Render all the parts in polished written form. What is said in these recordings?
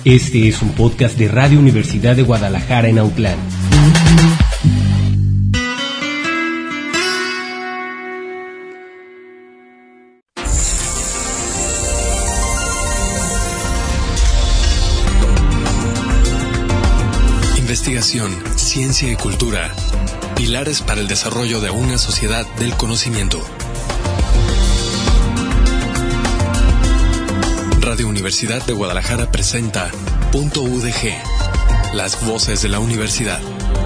Este es un podcast de Radio Universidad de Guadalajara en Autlán. Investigación, ciencia y cultura. Pilares para el desarrollo de una sociedad del conocimiento. Radio Universidad de Guadalajara presenta Punto UDG, las voces de la universidad.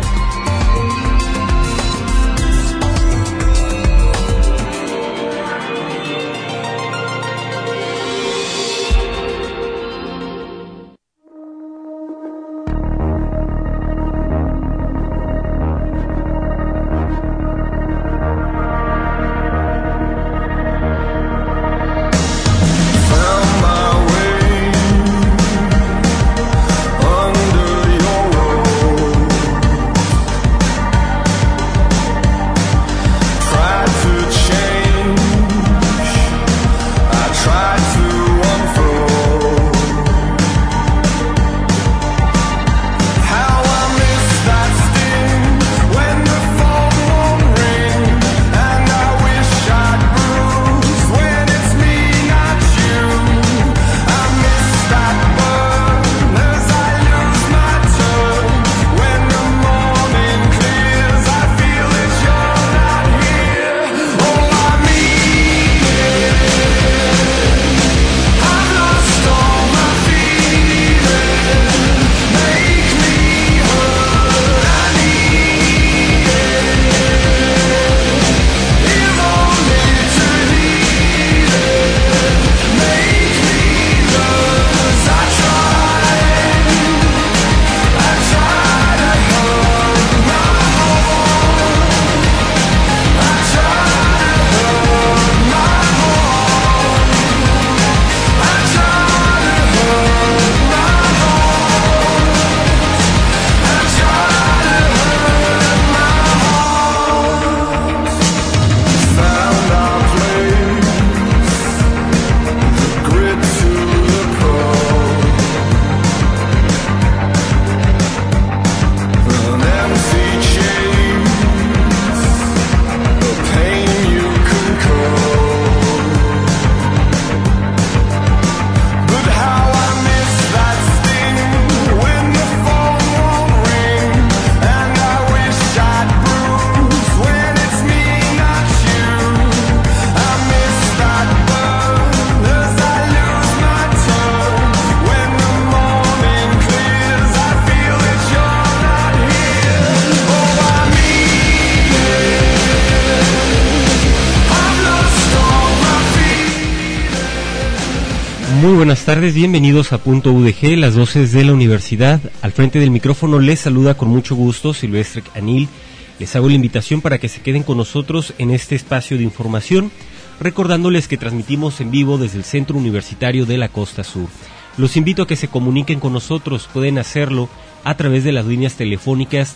Muy buenas tardes, bienvenidos a Punto UDG, las voces de la universidad. Al frente del micrófono les saluda con mucho gusto Silvestre Anil. Les hago la invitación para que se queden con nosotros en este espacio de información, recordándoles que transmitimos en vivo desde el Centro Universitario de la Costa Sur. Los invito a que se comuniquen con nosotros, pueden hacerlo a través de las líneas telefónicas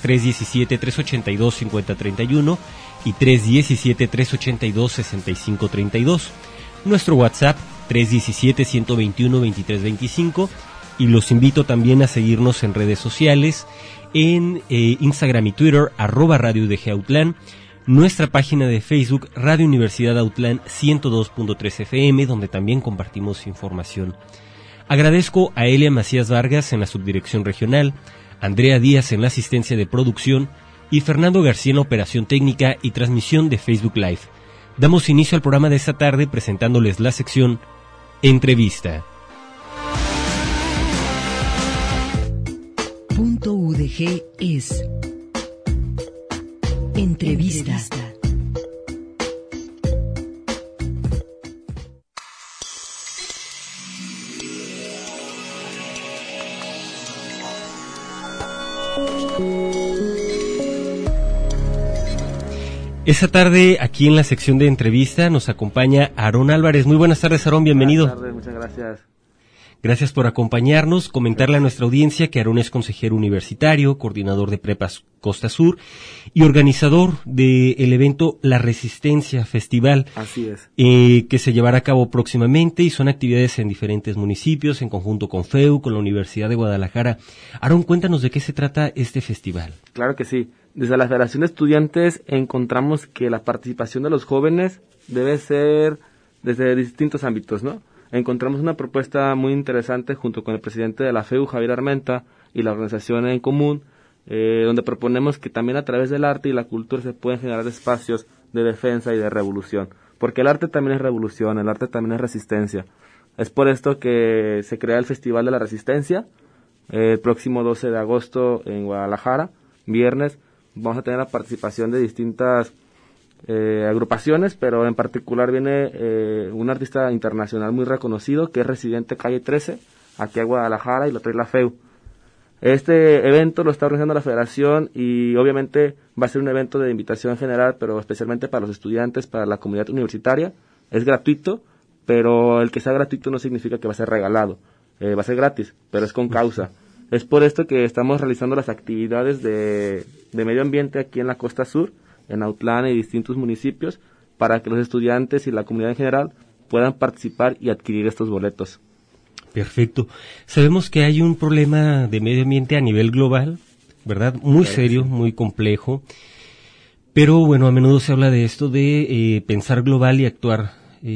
317-382-5031 y 317-382-6532. Nuestro WhatsApp 317-121-2325 y los invito también a seguirnos en redes sociales, en Instagram y Twitter, @Radio UDG Autlán, nuestra página de Facebook, Radio Universidad Autlán 102.3 FM, donde también compartimos información. Agradezco a Elia Macías Vargas en la subdirección regional, Andrea Díaz en la asistencia de producción y Fernando García en la operación técnica y transmisión de Facebook Live. Damos inicio al programa de esta tarde presentándoles la sección Entrevista. Punto UDG es Entrevista. Esta tarde, aquí en la sección de entrevista, nos acompaña Aarón Álvarez. Muy buenas tardes, Aarón, bienvenido. Buenas tardes, muchas gracias. Gracias por acompañarnos. Comentarle a nuestra audiencia que Aarón es consejero universitario, coordinador de Prepas Costa Sur y organizador del evento La Resistencia Festival. Así es. Que se llevará a cabo próximamente y son actividades en diferentes municipios, en conjunto con FEU, con la Universidad de Guadalajara. Aarón, cuéntanos de qué se trata este festival. Claro que sí. Desde la Federación de Estudiantes encontramos que la participación de los jóvenes debe ser desde distintos ámbitos, ¿no? Encontramos una propuesta muy interesante junto con el presidente de la FEU, Javier Armenta, y la organización en común, donde proponemos que también a través del arte y la cultura se pueden generar espacios de defensa y de revolución, porque el arte también es revolución, el arte también es resistencia. Es por esto que se crea el Festival de la Resistencia, el próximo 12 de agosto en Guadalajara, viernes. Vamos a tener la participación de distintas agrupaciones, pero en particular viene un artista internacional muy reconocido que es residente Calle 13, aquí a Guadalajara, y lo trae la FEU. Este evento lo está organizando la Federación y obviamente va a ser un evento de invitación general, pero especialmente para los estudiantes, para la comunidad universitaria. Es gratuito, pero el que sea gratuito no significa que va a ser regalado. Va a ser gratis, pero es con causa. Es por esto que estamos realizando las actividades de medio ambiente aquí en la Costa Sur, en Autlán y distintos municipios, para que los estudiantes y la comunidad en general puedan participar y adquirir estos boletos. Perfecto. Sabemos que hay un problema de medio ambiente a nivel global, ¿verdad? Muy serio, muy complejo, pero bueno, a menudo se habla de esto de pensar global y actuar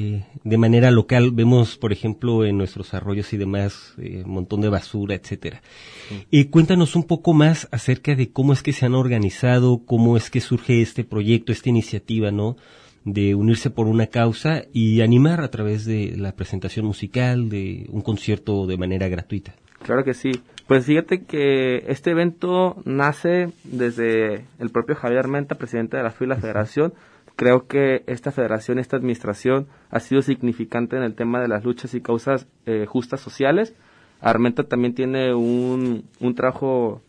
de manera local. Vemos, por ejemplo, en nuestros arroyos y demás, un montón de basura, etcétera. Cuéntanos un poco más acerca de cómo es que se han organizado, cómo es que surge este proyecto, esta iniciativa, ¿no?, de unirse por una causa y animar a través de la presentación musical, de un concierto de manera gratuita. Claro que sí. Pues fíjate que este evento nace desde el propio Javier Armenta, presidente de la FEU y la Federación. Creo que esta federación, esta administración ha sido significante en el tema de las luchas y causas justas sociales. Armenta también tiene un trabajo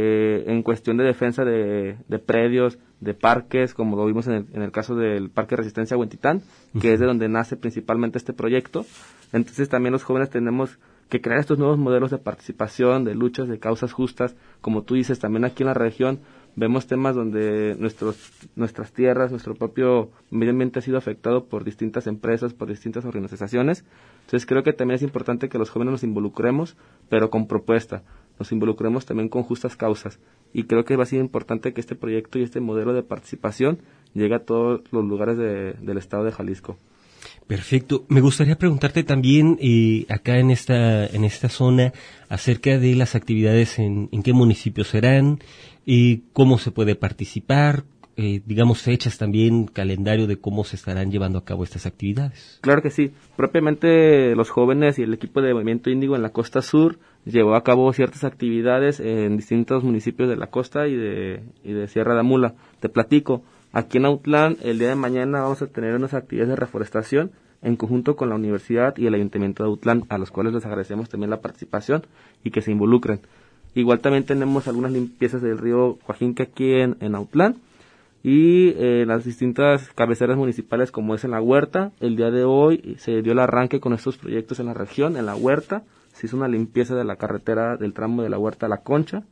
en cuestión de defensa de predios, de parques, como lo vimos en el caso del Parque Resistencia Huentitán, que es de donde nace principalmente este proyecto. Entonces también los jóvenes tenemos que crear estos nuevos modelos de participación, de luchas, de causas justas. Como tú dices, también aquí en la región vemos temas donde nuestras tierras, nuestro propio medio ambiente ha sido afectado por distintas empresas, por distintas organizaciones. Entonces creo que también es importante que los jóvenes nos involucremos, pero con propuesta. Nos involucremos también con justas causas. Y creo que va a ser importante que este proyecto y este modelo de participación llegue a todos los lugares del estado de Jalisco. Perfecto. Me gustaría preguntarte también acá en esta zona acerca de las actividades, en qué municipios serán, cómo se puede participar, digamos fechas también, calendario de cómo se estarán llevando a cabo estas actividades. Claro que sí. Propiamente los jóvenes y el equipo de Movimiento Índigo en la Costa Sur llevó a cabo ciertas actividades en distintos municipios de la costa y de Sierra de Amula. Te platico. Aquí en Autlán, el día de mañana vamos a tener unas actividades de reforestación en conjunto con la universidad y el Ayuntamiento de Autlán, a los cuales les agradecemos también la participación y que se involucren. Igual también tenemos algunas limpiezas del río Coajinque aquí en Autlán y las distintas cabeceras municipales como es en La Huerta. El día de hoy se dio el arranque con estos proyectos en la región. En La Huerta se hizo una limpieza de la carretera del tramo de La Huerta a La Concha,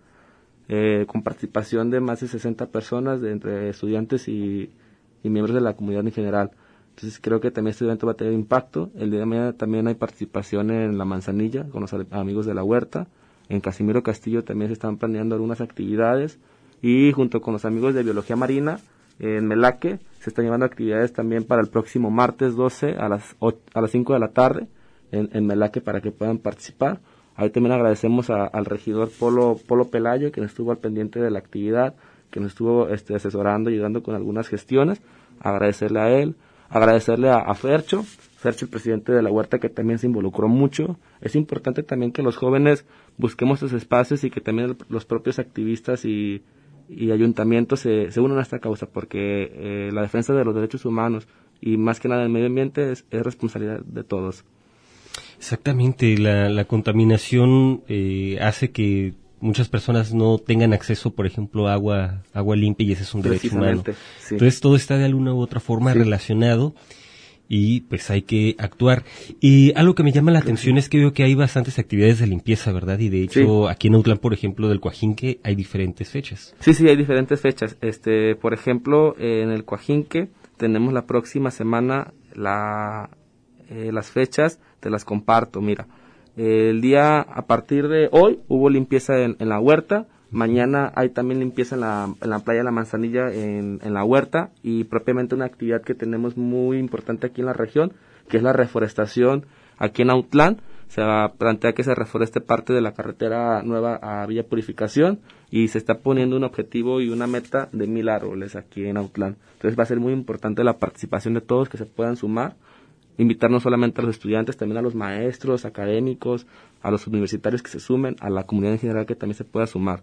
con participación de más de 60 personas, entre estudiantes y miembros de la comunidad en general. Entonces creo que también este evento va a tener impacto. El día de mañana también hay participación en La Manzanilla con los amigos de La Huerta. En Casimiro Castillo también se están planeando algunas actividades y junto con los amigos de Biología Marina en Melaque se están llevando actividades también para el próximo martes 12 a las 5 de la tarde en Melaque para que puedan participar. Ahí también agradecemos al regidor Polo Pelayo, que nos estuvo al pendiente de la actividad, que nos estuvo asesorando y ayudando con algunas gestiones. Agradecerle a él, agradecerle a Fercho, el presidente de La Huerta, que también se involucró mucho. Es importante también que los jóvenes busquemos estos espacios y que también los propios activistas y ayuntamientos se unan a esta causa, porque la defensa de los derechos humanos y más que nada el medio ambiente es responsabilidad de todos. Exactamente, la contaminación hace que muchas personas no tengan acceso, por ejemplo, a agua limpia, y ese es un derecho humano. Sí. Entonces todo está de alguna u otra forma relacionado y pues hay que actuar. Y algo que me llama la atención es que veo que hay bastantes actividades de limpieza, ¿verdad? Y de hecho, aquí en Autlán, por ejemplo, del Coajinque, hay diferentes fechas. Sí, hay diferentes fechas. Por ejemplo, en el Coajinque tenemos la próxima semana las fechas, te las comparto, mira. A partir de hoy, hubo limpieza en la huerta. Mañana hay también limpieza en la playa de la Manzanilla en la huerta, y propiamente una actividad que tenemos muy importante aquí en la región, que es la reforestación aquí en Autlán. Se plantea que se reforeste parte de la carretera nueva a Villa Purificación, y se está poniendo un objetivo y una meta de 1,000 árboles aquí en Autlán. Entonces va a ser muy importante la participación de todos que se puedan sumar, invitar no solamente a los estudiantes, también a los maestros, académicos, a los universitarios que se sumen, a la comunidad en general que también se pueda sumar.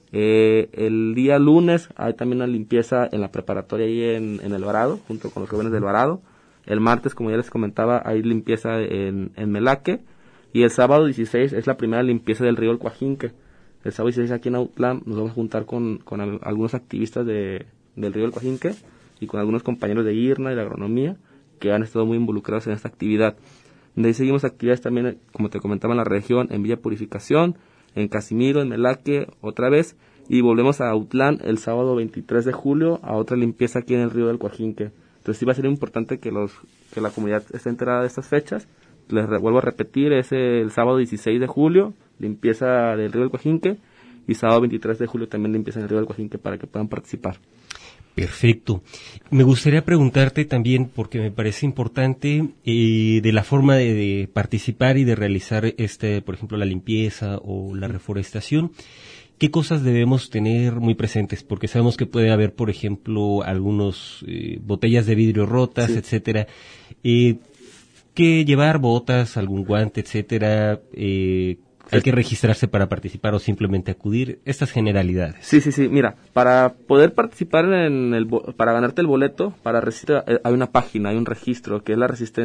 El día lunes hay también una limpieza en la preparatoria ahí en El Varado, junto con los jóvenes del Varado. El martes, como ya les comentaba, hay limpieza en Melaque, y el sábado 16 es la primera limpieza del río El Coajinque. El sábado 16 aquí en Autlán nos vamos a juntar con algunos activistas del río El Coajinque y con algunos compañeros de IRNA y de agronomía que han estado muy involucrados en esta actividad. De ahí seguimos actividades también, como te comentaba, en la región, en Villa Purificación, en Casimiro, en Melaque, otra vez, y volvemos a Autlán el sábado 23 de julio a otra limpieza aquí en el río del Coajinque. Entonces sí va a ser importante que la comunidad esté enterada de estas fechas. Les vuelvo a repetir, es el sábado 16 de julio, limpieza del río del Coajinque, y sábado 23 de julio también limpieza del río del Coajinque para que puedan participar. Perfecto. Me gustaría preguntarte también, porque me parece importante, de la forma de participar y de realizar por ejemplo, la limpieza o la reforestación. ¿Qué cosas debemos tener muy presentes? Porque sabemos que puede haber, por ejemplo, algunos botellas de vidrio rotas, etcétera. ¿Qué llevar? ¿Botas? ¿Algún guante, etcétera? ¿Hay que registrarse para participar o simplemente acudir? Estas generalidades. Sí. Mira, para poder participar para ganarte el boleto, para registrar, hay una página, hay un registro, que es la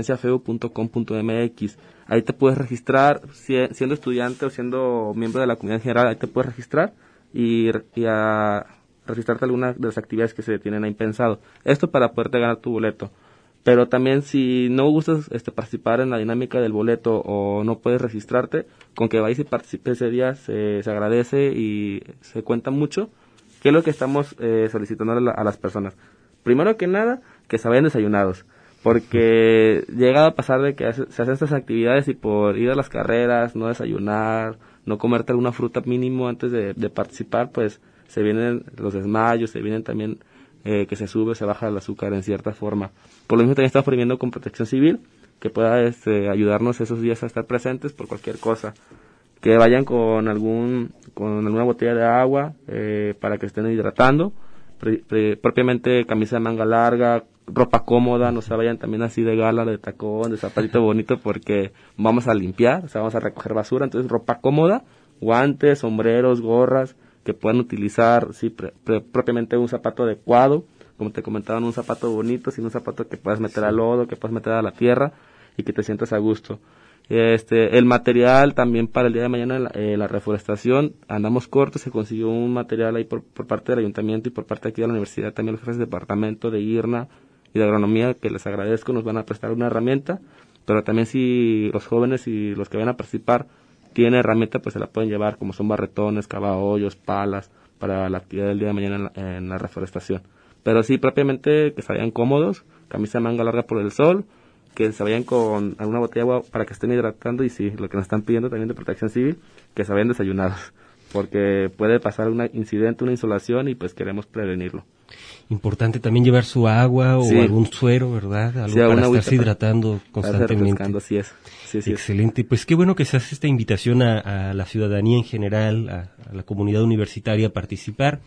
resistenciafeu.com.mx. Ahí te puedes registrar, siendo estudiante o siendo miembro de la comunidad en general, ahí te puedes registrar y a registrarte alguna de las actividades que se tienen ahí pensado. Esto para poderte ganar tu boleto. Pero también si no gustas participar en la dinámica del boleto o no puedes registrarte, con que vayas y participes ese día se agradece y se cuenta mucho. ¿Qué es lo que estamos solicitando a las personas? Primero que nada, que se vayan desayunados, porque llega a pasar de que se hacen estas actividades y por ir a las carreras, no desayunar, no comerte alguna fruta mínimo antes de participar, pues se vienen los desmayos, se vienen también que se sube, se baja el azúcar en cierta forma. Por lo mismo también estamos prohibiendo con Protección Civil que pueda ayudarnos esos días a estar presentes por cualquier cosa. Que vayan con alguna botella de agua para que estén hidratando, propiamente camisa de manga larga, ropa cómoda, no se vayan también así de gala, de tacón, de zapatito bonito, porque vamos a limpiar, vamos a recoger basura. Entonces ropa cómoda, guantes, sombreros, gorras, que puedan utilizar propiamente un zapato adecuado, como te comentaban, un zapato bonito, sino un zapato que puedas meter al lodo, que puedas meter a la tierra y que te sientas a gusto. El material también para el día de mañana, la reforestación, andamos cortos, se consiguió un material ahí por parte del ayuntamiento y por parte aquí de la universidad, también los jefes de departamento de IRNA y de agronomía, que les agradezco, nos van a prestar una herramienta, pero también si los jóvenes y los que vayan a participar tienen herramienta, pues se la pueden llevar, como son barretones, cavahoyos, palas, para la actividad del día de mañana en la reforestación. Pero sí, propiamente que se vayan cómodos, camisa de manga larga por el sol, que se vayan con alguna botella de agua para que estén hidratando, y sí, lo que nos están pidiendo también de Protección Civil, que se vayan desayunados, porque puede pasar un incidente, una insolación, y pues queremos prevenirlo. Importante también llevar su agua o algún suero, ¿verdad? Algo para estarse hidratando constantemente. Así es. Sí, excelente. Pues qué bueno que se hace esta invitación a la ciudadanía en general, a la comunidad universitaria a participar.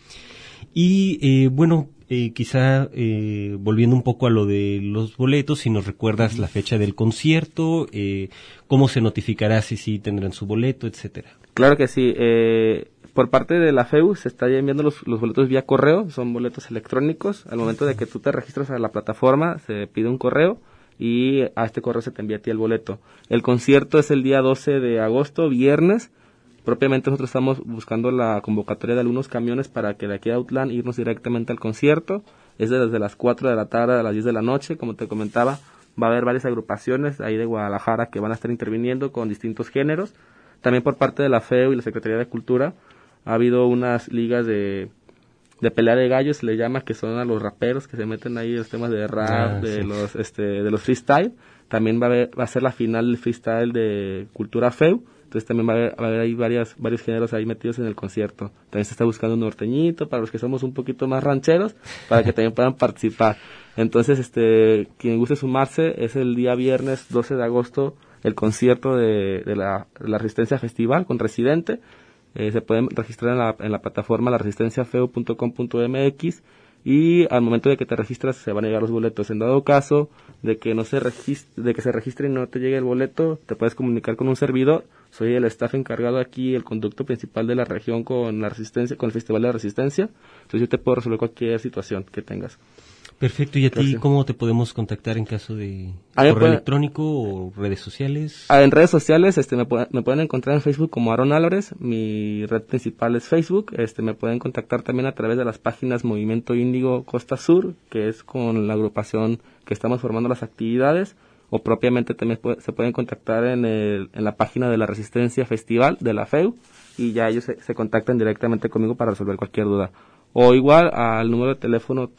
Y quizá volviendo un poco a lo de los boletos, si nos recuerdas la fecha del concierto, cómo se notificará si sí tendrán su boleto, etcétera. Claro que sí. Por parte de la FEU se está enviando los boletos vía correo, son boletos electrónicos. Al momento de que tú te registras a la plataforma, se pide un correo y a este correo se te envía a ti el boleto. El concierto es el día 12 de agosto, viernes. Propiamente nosotros estamos buscando la convocatoria de algunos camiones para que de aquí a Autlán irnos directamente al concierto. Es desde las 4 de la tarde a las 10 de la noche, como te comentaba. va a haber varias agrupaciones ahí de Guadalajara que van a estar interviniendo con distintos géneros. También por parte de la FEU y la Secretaría de Cultura ha habido unas ligas de pelea de gallos, se le llama, que son a los raperos que se meten ahí en los temas de rap, de los freestyle. También va a ser la final del freestyle de Cultura FEU. Entonces también va a haber ahí varios géneros ahí metidos en el concierto. También se está buscando un norteñito para los que somos un poquito más rancheros, para que también puedan participar. Entonces, quien guste sumarse, es el día viernes 12 de agosto el concierto de la Resistencia Festival con Residente. Se pueden registrar en la plataforma laresistenciafeu.com.mx y al momento de que te registras se van a llegar los boletos. En dado caso de que se registre y no te llegue el boleto, te puedes comunicar con un servidor. Soy el staff encargado aquí, el conducto principal de la región con la Resistencia, con el Festival de la Resistencia. Entonces yo te puedo resolver cualquier situación que tengas. Perfecto, ¿y a ti cómo te podemos contactar en caso de correo electrónico o redes sociales? En redes sociales me pueden encontrar en Facebook como Aaron Álvarez, mi red principal es Facebook. Me pueden contactar también a través de las páginas Movimiento Índigo Costa Sur, que es con la agrupación que estamos formando las actividades, o propiamente también se pueden contactar en la página de la Resistencia Festival de la FEU, y ya ellos se contactan directamente conmigo para resolver cualquier duda. O igual al número de teléfono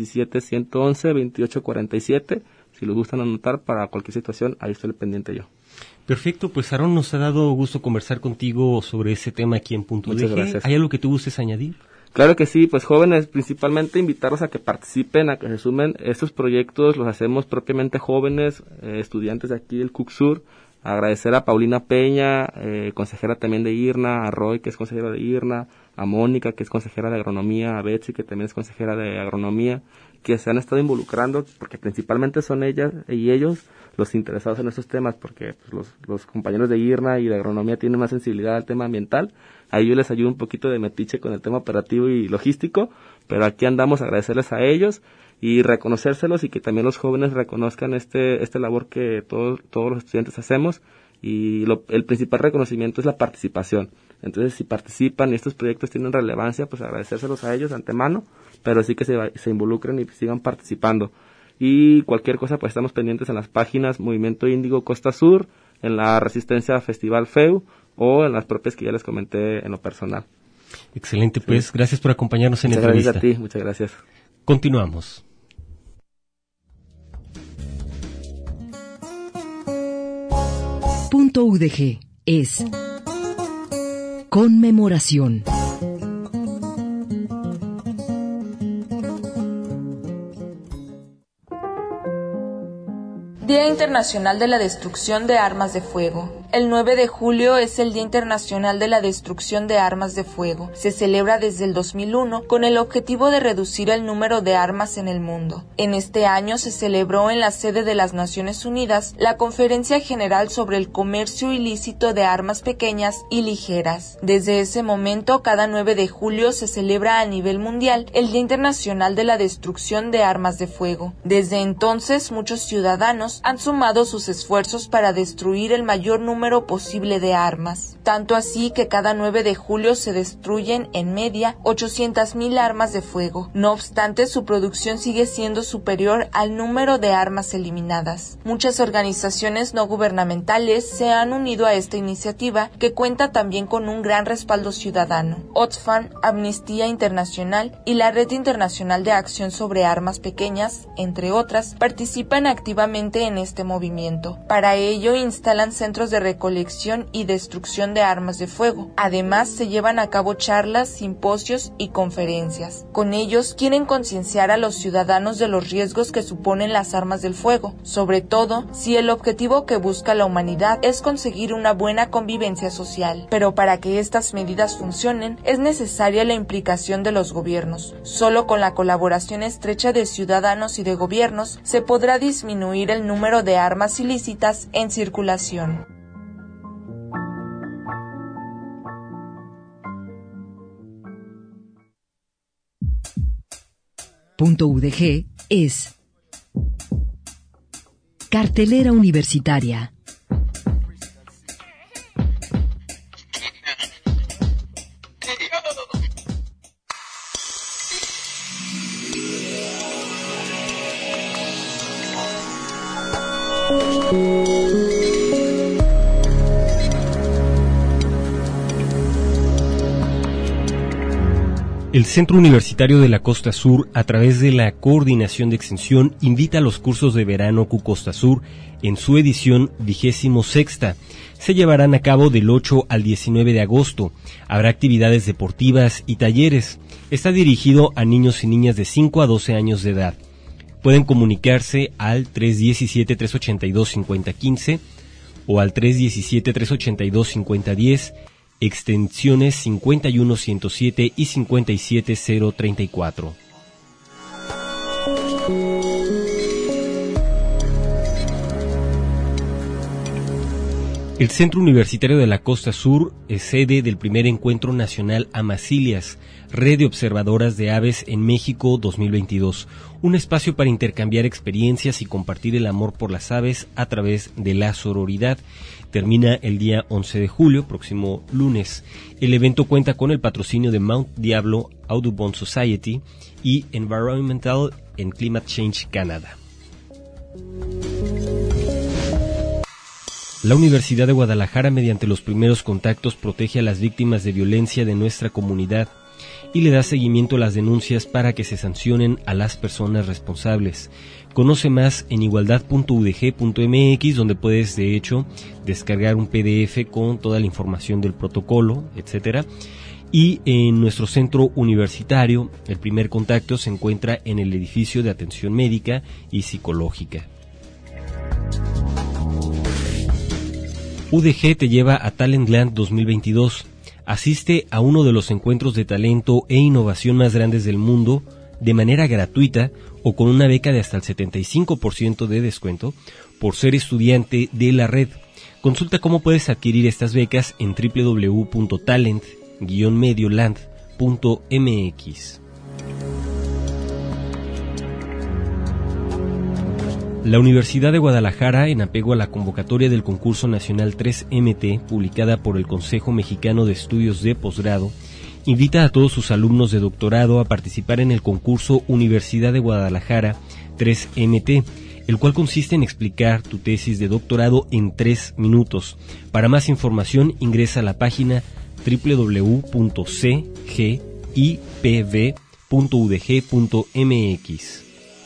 317-111-2847, si les gustan anotar para cualquier situación, ahí estoy pendiente yo. Perfecto, pues Aaron, nos ha dado gusto conversar contigo sobre ese tema aquí en Punto Muchas DG. Gracias. ¿Hay algo que tú gustes añadir? Claro que sí, pues jóvenes, principalmente invitarlos a que participen, a que se sumen. Estos proyectos los hacemos propiamente jóvenes, estudiantes de aquí del CUCSUR. Agradecer a Paulina Peña, consejera también de IRNA, a Roy, que es consejera de IRNA, a Mónica, que es consejera de agronomía, a Betsy, que también es consejera de agronomía, que se han estado involucrando, porque principalmente son ellas y ellos los interesados en estos temas, porque pues, los compañeros de IRNA y de agronomía tienen más sensibilidad al tema ambiental. Ahí yo les ayudo un poquito de metiche con el tema operativo y logístico, pero aquí andamos a agradecerles a ellos y reconocérselos, y que también los jóvenes reconozcan este labor que todos los estudiantes hacemos, y el principal reconocimiento es la participación. Entonces, si participan y estos proyectos tienen relevancia, pues agradecérselos a ellos antemano, pero sí que se involucren y sigan participando. Y cualquier cosa, pues estamos pendientes en las páginas Movimiento Índigo Costa Sur, en la Resistencia Festival FEU, o en las propias que ya les comenté en lo personal. Excelente, pues gracias por acompañarnos en la entrevista. Gracias a ti, muchas gracias. Continuamos. Punto UDG es conmemoración. Día Internacional de la Destrucción de Armas de Fuego. El 9 de julio es el Día Internacional de la Destrucción de Armas de Fuego. Se celebra desde el 2001 con el objetivo de reducir el número de armas en el mundo. En este año se celebró en la sede de las Naciones Unidas la Conferencia General sobre el Comercio Ilícito de Armas Pequeñas y Ligeras. Desde ese momento, cada 9 de julio se celebra a nivel mundial el Día Internacional de la Destrucción de Armas de Fuego. Desde entonces, muchos ciudadanos han sumado sus esfuerzos para destruir el mayor número posible de armas. Tanto así que cada 9 de julio se destruyen en media 800,000 armas de fuego. No obstante, su producción sigue siendo superior al número de armas eliminadas. Muchas organizaciones no gubernamentales se han unido a esta iniciativa, que cuenta también con un gran respaldo ciudadano. Oxfam, Amnistía Internacional y la Red Internacional de Acción sobre Armas Pequeñas, entre otras, participan activamente en este movimiento. Para ello instalan centros de recolección y destrucción de armas de fuego. Además, se llevan a cabo charlas, simposios y conferencias. Con ellos quieren concienciar a los ciudadanos de los riesgos que suponen las armas del fuego, sobre todo si el objetivo que busca la humanidad es conseguir una buena convivencia social. Pero para que estas medidas funcionen, es necesaria la implicación de los gobiernos. Solo con la colaboración estrecha de ciudadanos y de gobiernos se podrá disminuir el número de armas ilícitas en circulación. Punto UDG es cartelera universitaria. El Centro Universitario de la Costa Sur, a través de la Coordinación de Extensión, invita a los cursos de verano Q Costa Sur en su edición 26ª. Se llevarán a cabo del 8 al 19 de agosto. Habrá actividades deportivas y talleres. Está dirigido a niños y niñas de 5 a 12 años de edad. Pueden comunicarse al 317-382-5015 o al 317-382-5010, extensiones 51107 y 57034. El Centro Universitario de la Costa Sur es sede del primer Encuentro Nacional Amacilias, Red de Observadoras de Aves en México 2022, un espacio para intercambiar experiencias y compartir el amor por las aves a través de la sororidad. Termina el día 11 de julio, próximo lunes. El evento cuenta con el patrocinio de Mount Diablo Audubon Society y Environmental and Climate Change Canada. La Universidad de Guadalajara, mediante los primeros contactos, protege a las víctimas de violencia de nuestra comunidad y le da seguimiento a las denuncias para que se sancionen a las personas responsables. Conoce más en igualdad.udg.mx, donde puedes, de hecho, descargar un PDF con toda la información del protocolo, etcétera. Y en nuestro centro universitario, el primer contacto se encuentra en el edificio de atención médica y psicológica. UDG te lleva a Talentland 2022. Asiste a uno de los encuentros de talento e innovación más grandes del mundo de manera gratuita o con una beca de hasta el 75% de descuento por ser estudiante de la red. Consulta cómo puedes adquirir estas becas en www.talent-medioland.mx. La Universidad de Guadalajara, en apego a la convocatoria del concurso nacional 3MT, publicada por el Consejo Mexicano de Estudios de Posgrado, invita a todos sus alumnos de doctorado a participar en el concurso Universidad de Guadalajara 3MT, el cual consiste en explicar tu tesis de doctorado en 3 minutos. Para más información, ingresa a la página www.cgipv.udg.mx.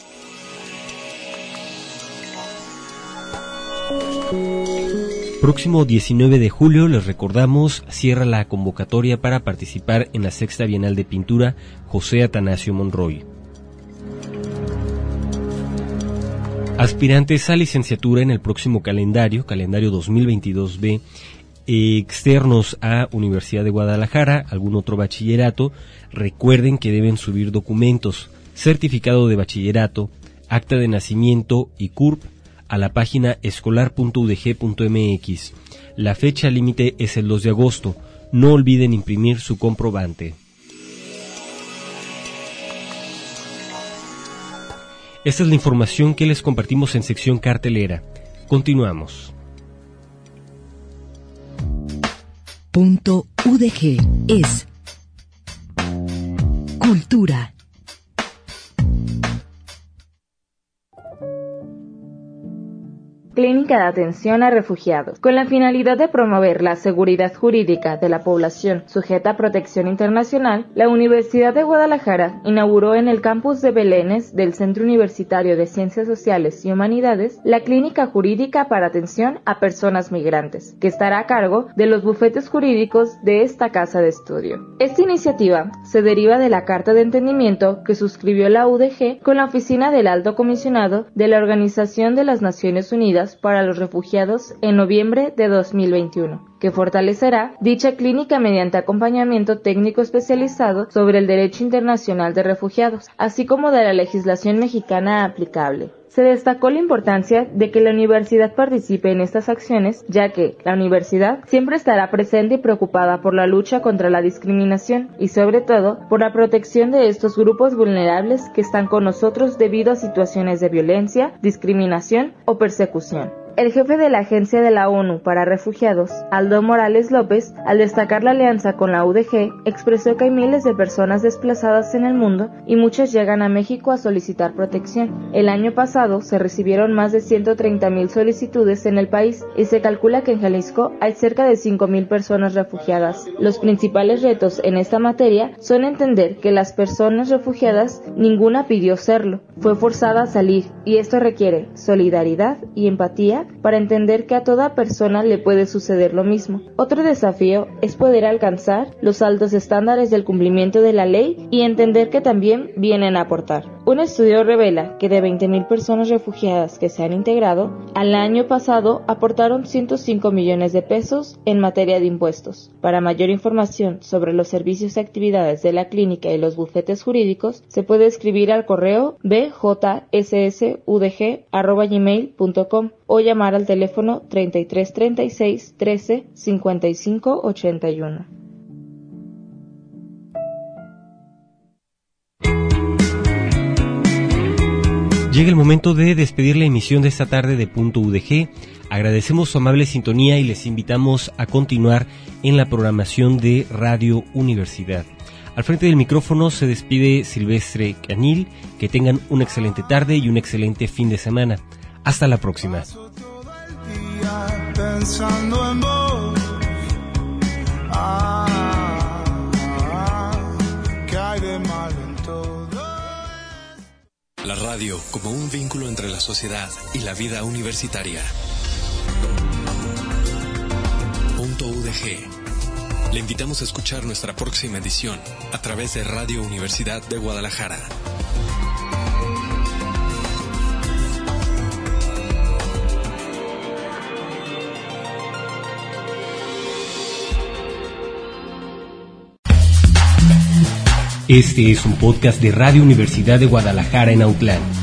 Próximo 19 de julio, les recordamos, cierra la convocatoria para participar en la 6ª Bienal de Pintura José Atanasio Monroy. Aspirantes a licenciatura en el próximo calendario 2022B, externos a Universidad de Guadalajara, algún otro bachillerato, recuerden que deben subir documentos, certificado de bachillerato, acta de nacimiento y CURP, a la página escolar.udg.mx. La fecha límite es el 2 de agosto. No olviden imprimir su comprobante. Esta es la información que les compartimos en sección cartelera. Continuamos. .udg es cultura. Clínica de Atención a Refugiados. Con la finalidad de promover la seguridad jurídica de la población sujeta a protección internacional, la Universidad de Guadalajara inauguró en el campus de Belénes del Centro Universitario de Ciencias Sociales y Humanidades la Clínica Jurídica para Atención a Personas Migrantes, que estará a cargo de los bufetes jurídicos de esta casa de estudio. Esta iniciativa se deriva de la Carta de Entendimiento que suscribió la UDG con la Oficina del Alto Comisionado de la Organización de las Naciones Unidas para los Refugiados en noviembre de 2021, que fortalecerá dicha clínica mediante acompañamiento técnico especializado sobre el derecho internacional de refugiados, así como de la legislación mexicana aplicable. Se destacó la importancia de que la universidad participe en estas acciones, ya que la universidad siempre estará presente y preocupada por la lucha contra la discriminación y sobre todo por la protección de estos grupos vulnerables que están con nosotros debido a situaciones de violencia, discriminación o persecución. El jefe de la Agencia de la ONU para Refugiados, Aldo Morales López, al destacar la alianza con la UDG, expresó que hay miles de personas desplazadas en el mundo y muchas llegan a México a solicitar protección. El año pasado se recibieron más de 130,000 solicitudes en el país y se calcula que en Jalisco hay cerca de 5,000 personas refugiadas. Los principales retos en esta materia son entender que las personas refugiadas ninguna pidió serlo, fue forzada a salir, y esto requiere solidaridad y empatía para entender que a toda persona le puede suceder lo mismo. Otro desafío es poder alcanzar los altos estándares del cumplimiento de la ley y entender que también vienen a aportar. Un estudio revela que de 20,000 personas refugiadas que se han integrado, al año pasado aportaron 105 millones de pesos en materia de impuestos. Para mayor información sobre los servicios y actividades de la clínica y los bufetes jurídicos, se puede escribir al correo bjssudg@gmail.com o llamar al teléfono 33 36 13 55 81. Llega el momento de despedir la emisión de esta tarde de Punto UDG. Agradecemos su amable sintonía y les invitamos a continuar en la programación de Radio Universidad. Al frente del micrófono se despide Silvestre Canil. Que tengan una excelente tarde y un excelente fin de semana. Hasta la próxima. La radio como un vínculo entre la sociedad y la vida universitaria. Punto UDG. Le invitamos a escuchar nuestra próxima edición a través de Radio Universidad de Guadalajara. Este es un podcast de Radio Universidad de Guadalajara en Autlán.